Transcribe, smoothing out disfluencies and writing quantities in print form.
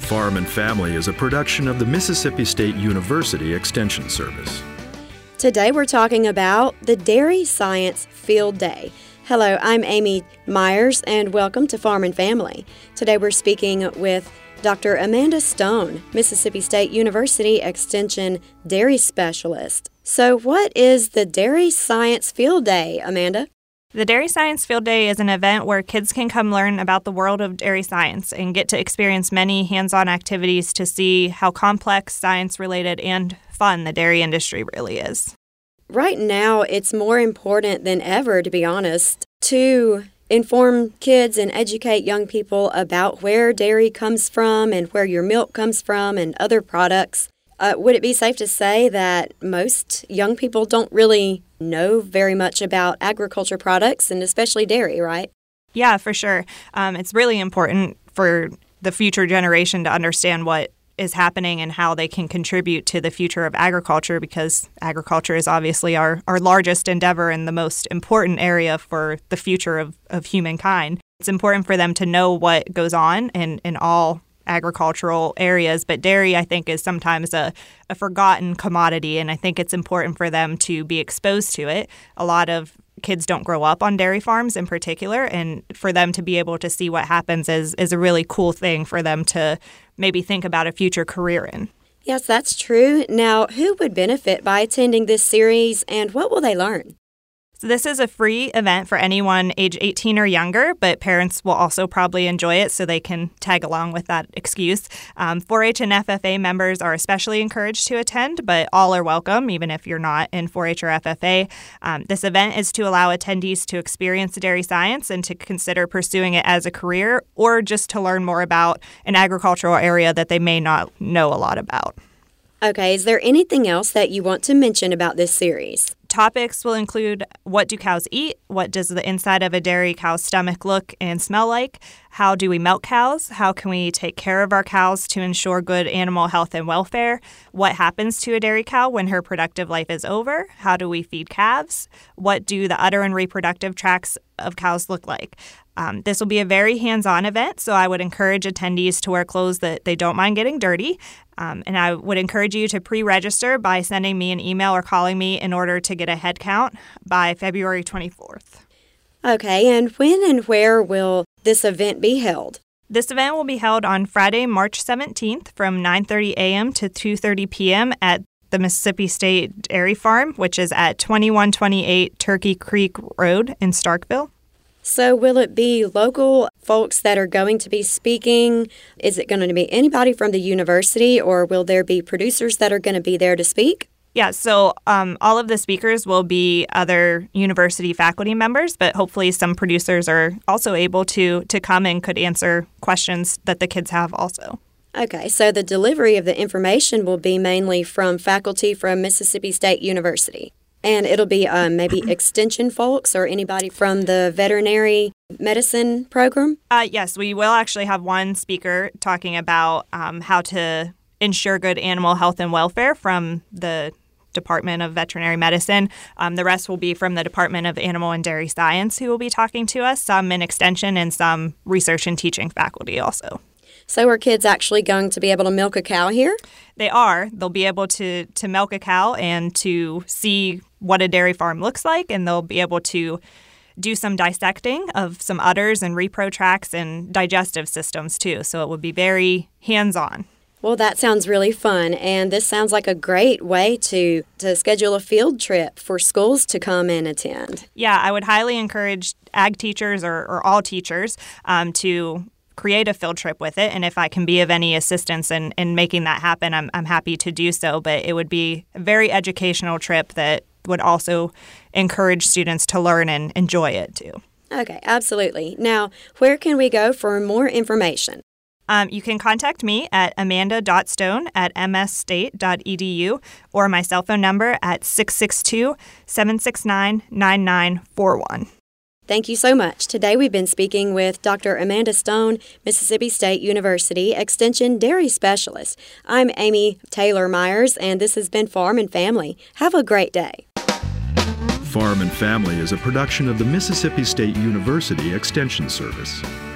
Farm and Family is a production of the Mississippi State University Extension Service. Today we're talking about the Dairy Science Field Day. Hello, I'm Amy Myers, and welcome to Farm and Family. Today we're speaking with Dr. Amanda Stone, Mississippi State University Extension Dairy Specialist. So what is the Dairy Science Field Day, Amanda? The Dairy Science Field Day is an event where kids can come learn about the world of dairy science and get to experience many hands-on activities to see how complex, science-related, and fun the dairy industry really is. Right now, it's more important than ever, to be honest, to inform kids and educate young people about where dairy comes from and where your milk comes from and other products. Would it be safe to say that most young people don't really know very much about agriculture products and especially dairy, right? Yeah, for sure. It's really important for the future generation to understand what is happening and how they can contribute to the future of agriculture, because agriculture is obviously our largest endeavor and the most important area for the future of humankind. It's important for them to know what goes on in all agricultural areas, but dairy, I think, is sometimes a forgotten commodity, and I think it's important for them to be exposed to it. A lot of kids don't grow up on dairy farms in particular, and for them to be able to see what happens is a really cool thing for them to maybe think about a future career in. Yes, that's true. Now, who would benefit by attending this series, and what will they learn? So this is a free event for anyone age 18 or younger, but parents will also probably enjoy it so they can tag along with that excuse. 4-H and FFA members are especially encouraged to attend, but all are welcome, even if you're not in 4-H or FFA. This event is to allow attendees to experience dairy science and to consider pursuing it as a career, or just to learn more about an agricultural area that they may not know a lot about. Okay, is there anything else that you want to mention about this series? Topics will include: what do cows eat? What does the inside of a dairy cow's stomach look and smell like? How do we milk cows? How can we take care of our cows to ensure good animal health and welfare? What happens to a dairy cow when her productive life is over? How do we feed calves? What do the udder and reproductive tracts of cows look like? This will be a very hands-on event, so I would encourage attendees to wear clothes that they don't mind getting dirty. And I would encourage you to pre-register by sending me an email or calling me in order to get a head count by February 24th. Okay, and when and where will this event be held? This event will be held on Friday, March 17th from 9:30 a.m. to 2:30 p.m. at the Mississippi State Dairy Farm, which is at 2128 Turkey Creek Road in Starkville. So will it be local folks that are going to be speaking? Is it going to be anybody from the university, or will there be producers that are going to be there to speak? Yeah, so all of the speakers will be other university faculty members, but hopefully some producers are also able to come and could answer questions that the kids have also. Okay, so the delivery of the information will be mainly from faculty from Mississippi State University. And it'll be maybe extension folks or anybody from the veterinary medicine program? Yes, we will actually have one speaker talking about how to ensure good animal health and welfare from the Department of Veterinary Medicine. The rest will be from the Department of Animal and Dairy Science, who will be talking to us, some in extension and some research and teaching faculty also. So are kids actually going to be able to milk a cow here? They are. They'll be able to milk a cow and to see what a dairy farm looks like, and they'll be able to do some dissecting of some udders and repro tracts and digestive systems too. So it would be very hands-on. Well, that sounds really fun, and this sounds like a great way to schedule a field trip for schools to come and attend. Yeah, I would highly encourage ag teachers or all teachers to create a field trip with it. And if I can be of any assistance in making that happen, I'm happy to do so. But it would be a very educational trip that would also encourage students to learn and enjoy it too. Okay, absolutely. Now, where can we go for more information? You can contact me at amanda.stone@msstate.edu or my cell phone number at 662-769-9941. Thank you so much. Today we've been speaking with Dr. Amanda Stone, Mississippi State University Extension Dairy Specialist. I'm Amy Taylor Myers, and this has been Farm and Family. Have a great day. Farm and Family is a production of the Mississippi State University Extension Service.